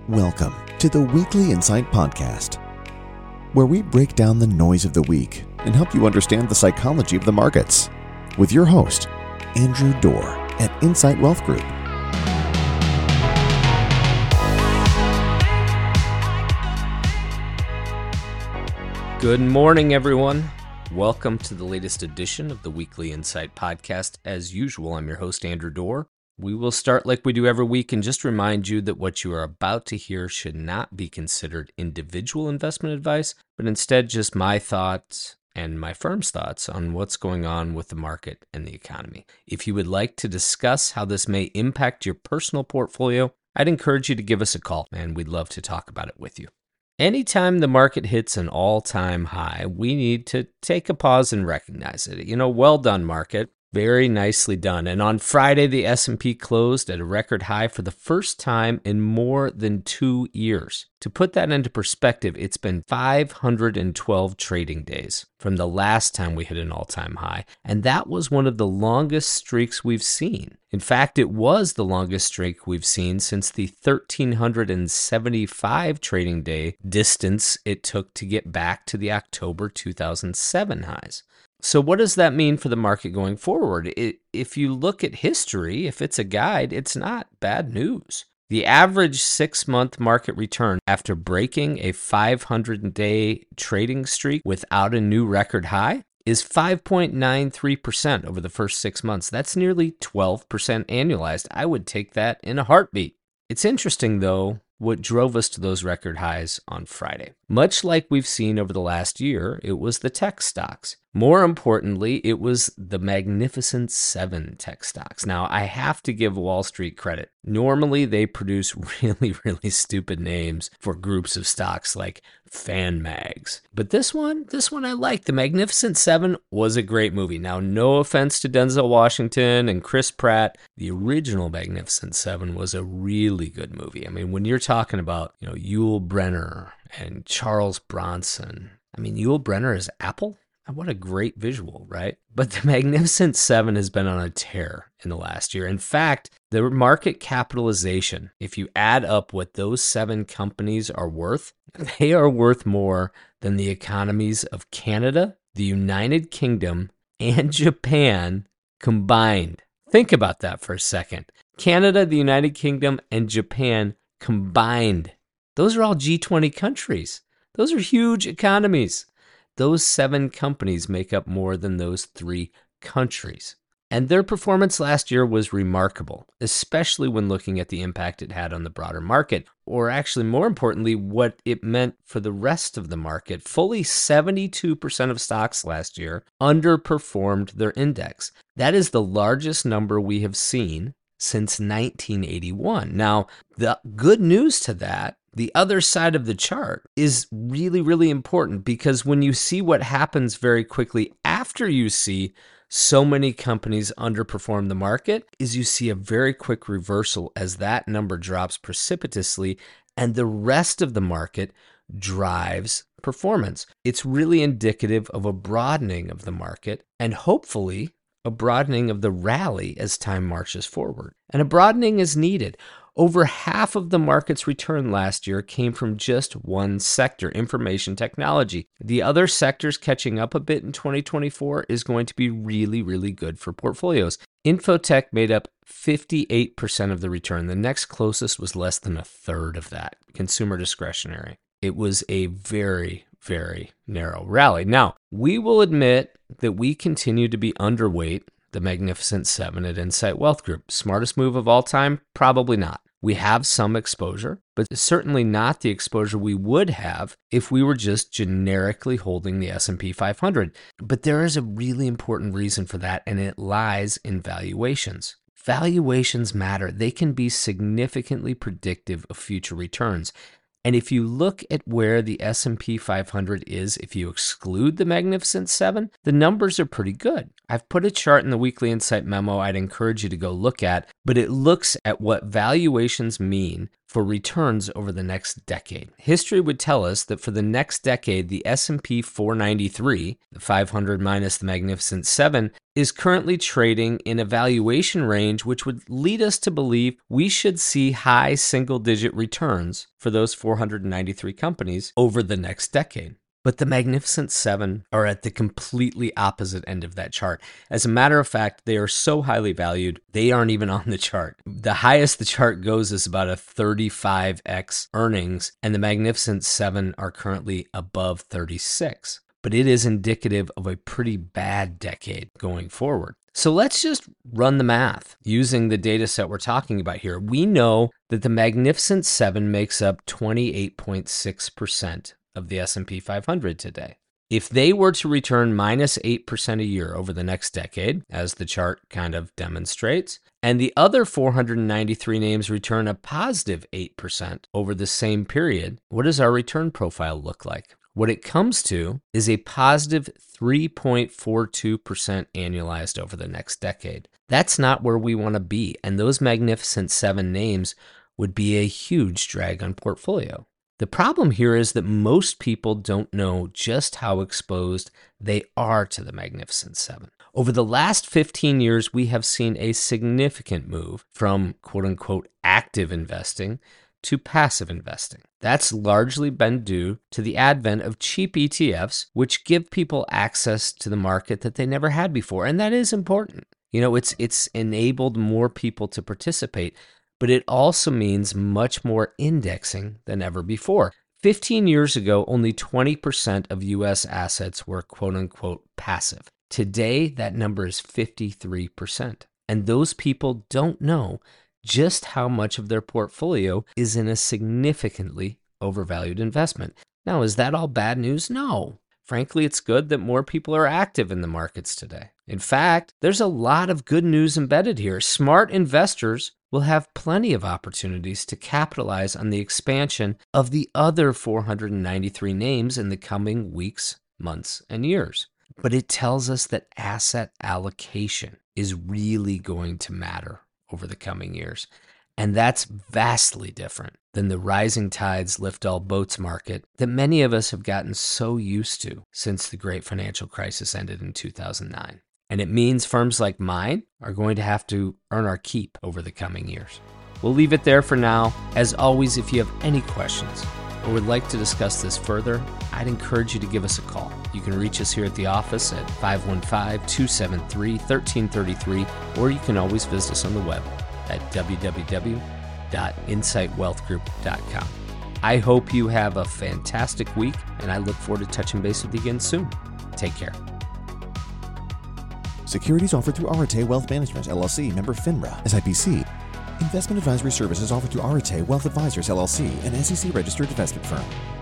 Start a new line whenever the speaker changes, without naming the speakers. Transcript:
Welcome to the Weekly Insight Podcast, where we break down the noise of the week and help you understand the psychology of the markets with your host, Andrew Dorr at Insight Wealth Group.
Good morning, everyone. Welcome to the latest edition of the Weekly Insight Podcast. As usual, I'm your host, Andrew Dorr. We will start like we do every week and just remind you that what you are about to hear should not be considered individual investment advice, but instead just my thoughts and my firm's thoughts on what's going on with the market and the economy. If you would like to discuss how this may impact your personal portfolio, I'd encourage you to give us a call, and we'd love to talk about it with you. Anytime the market hits an all-time high, we need to take a pause and recognize it. Well done, market. Very nicely done. And on Friday, the S&P closed at a record high for the first time in more than 2 years. To put that into perspective, it's been 512 trading days from the last time we hit an all-time high, and that was one of the longest streaks we've seen. In fact, it was the longest streak we've seen since the 1,375 trading day distance it took to get back to the October 2007 highs. So what does that mean for the market going forward? If you look at history, if it's a guide, it's not bad news. The average 6-month market return after breaking a 500-day trading streak without a new record high is 5.93% over the first 6 months. That's nearly 12% annualized. I would take that in a heartbeat. It's interesting, though, what drove us to those record highs on Friday. Much like we've seen over the last year, it was the tech stocks. More importantly, it was the Magnificent Seven tech stocks. Now, I have to give Wall Street credit. Normally, they produce really stupid names for groups of stocks like FanMags. But this one I like. The Magnificent Seven was a great movie. Now, no offense to Denzel Washington and Chris Pratt. The original Magnificent Seven was a really good movie. I mean, when you're talking about, Yul Brynner and Charles Bronson. I mean, Yul Brynner is Apple? What a great visual, right? But the Magnificent Seven has been on a tear in the last year. In fact, the market capitalization, if you add up what those 7 companies are worth, they are worth more than the economies of Canada, the United Kingdom, and Japan combined. Think about that for a second. Canada, the United Kingdom, and Japan combined. Those are all G20 countries. Those are huge economies. Those 7 companies make up more than those 3 countries. And their performance last year was remarkable, especially when looking at the impact it had on the broader market, or actually more importantly, what it meant for the rest of the market. Fully 72% of stocks last year underperformed their index. That is the largest number we have seen since 1981. Now, the good news to that, the other side of the chart, is really important, because when you see what happens very quickly after you see so many companies underperform the market, is you see a very quick reversal as that number drops precipitously and the rest of the market drives performance. It's really indicative of a broadening of the market and hopefully a broadening of the rally as time marches forward. And a broadening is needed. Over half of the market's return last year came from just one sector, information technology. The other sectors catching up a bit in 2024 is going to be really good for portfolios. Infotech made up 58% of the return. The next closest was less than a third of that. Consumer discretionary. It was a very narrow rally. Now, we will admit that we continue to be underweight the Magnificent Seven at Insight Wealth Group. Smartest move of all time? Probably not. We have some exposure, but certainly not the exposure we would have if we were just generically holding the S&P 500. But there is a really important reason for that, and it lies in valuations. Valuations matter. They can be significantly predictive of future returns. And if you look at where the S&P 500 is, if you exclude the Magnificent Seven, the numbers are pretty good. I've put a chart in the Weekly Insight memo I'd encourage you to go look at, but it looks at what valuations mean for returns over the next decade. History would tell us that for the next decade, the S&P 493, the 500 minus the Magnificent Seven, is currently trading in a valuation range which would lead us to believe we should see high single-digit returns for those 493 companies over the next decade. But the Magnificent Seven are at the completely opposite end of that chart. As a matter of fact, they are so highly valued, they aren't even on the chart. The highest the chart goes is about a 35x earnings, and the Magnificent Seven are currently above 36. But it is indicative of a pretty bad decade going forward. So let's just run the math using the data set we're talking about here. We know that the Magnificent Seven makes up 28.6% of the S&P 500 today. If they were to return minus 8% a year over the next decade, as the chart kind of demonstrates, and the other 493 names return a positive 8% over the same period, what does our return profile look like? What it comes to is a positive 3.42% annualized over the next decade. That's not where we want to be, and those Magnificent Seven names would be a huge drag on portfolio. The problem here is that most people don't know just how exposed they are to the Magnificent Seven. Over the last 15 years, we have seen a significant move from quote-unquote active investing to passive investing. That's largely been due to the advent of cheap ETFs, which give people access to the market that they never had before, and that is important. You know, it's enabled more people to participate, but it also means much more indexing than ever before. 15 years ago, only 20% of U.S. assets were quote-unquote passive. Today, that number is 53%. And those people don't know just how much of their portfolio is in a significantly overvalued investment. Now, is that all bad news? No. Frankly, it's good that more people are active in the markets today. In fact, there's a lot of good news embedded here. Smart investors will have plenty of opportunities to capitalize on the expansion of the other 493 names in the coming weeks, months, and years. But it tells us that asset allocation is really going to matter over the coming years. And that's vastly different than the rising tides lift all boats market that many of us have gotten so used to since the great financial crisis ended in 2009. And it means firms like mine are going to have to earn our keep over the coming years. We'll leave it there for now. As always, if you have any questions or would like to discuss this further, I'd encourage you to give us a call. You can reach us here at the office at 515-273-1333, or you can always visit us on the web at www.insightwealthgroup.com. I hope you have a fantastic week, and I look forward to touching base with you again soon. Take care.
Securities offered through Arete Wealth Management, LLC, member FINRA, SIPC. Investment advisory services offered through Arete Wealth Advisors, LLC, an SEC-registered investment firm.